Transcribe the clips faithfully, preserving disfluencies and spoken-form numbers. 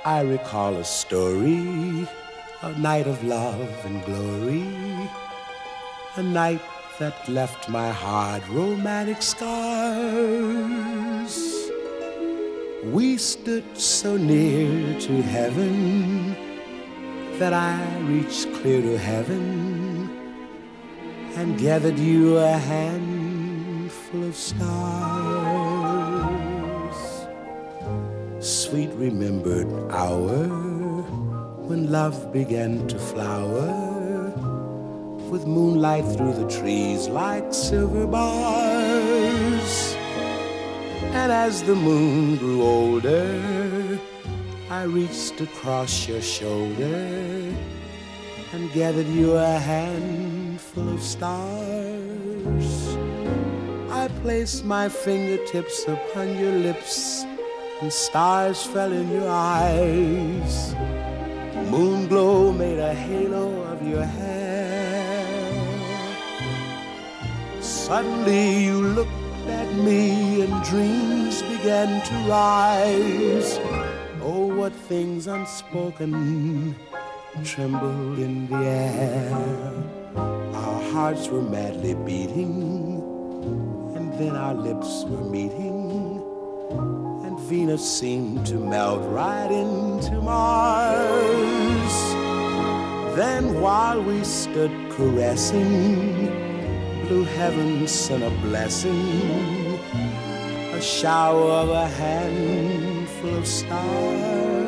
I recall a story, a night of love and glory, a night that left my heart romantic scars. We stood so near to heaven that I reached clear to heaven and gathered you a handful of stars. Sweet remembered hour when love began to flower, with moonlight through the trees like silver bars. And as the moon grew older, I reached across your shoulder and gathered you a handful of stars. I placed my fingertips upon your lips, and stars fell in your eyes. Moon glow made a halo of your hair. Suddenly you looked at me and dreams began to rise. Oh, what things unspoken trembled in the air. Our hearts were madly beating, and then our lips were meeting, and Venus seemed to melt right into Mars. Then while we stood caressing, blue heaven sent a blessing, a shower of a handful of stars.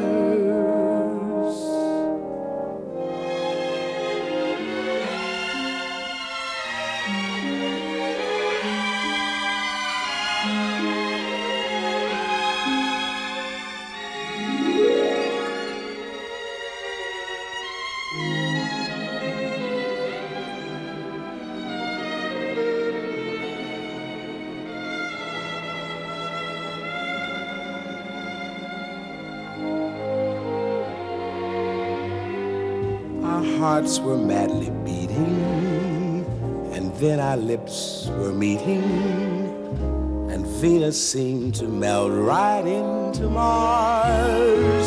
Our hearts were madly beating, and then our lips were meeting, and Venus seemed to melt right into Mars.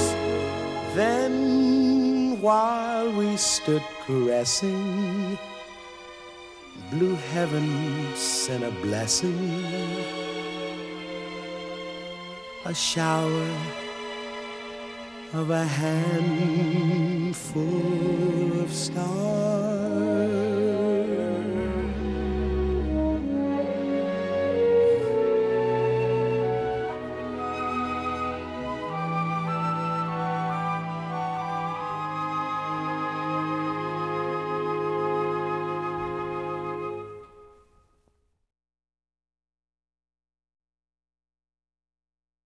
Then while we stood caressing, blue heaven sent a blessing, a shower of a handful of stars.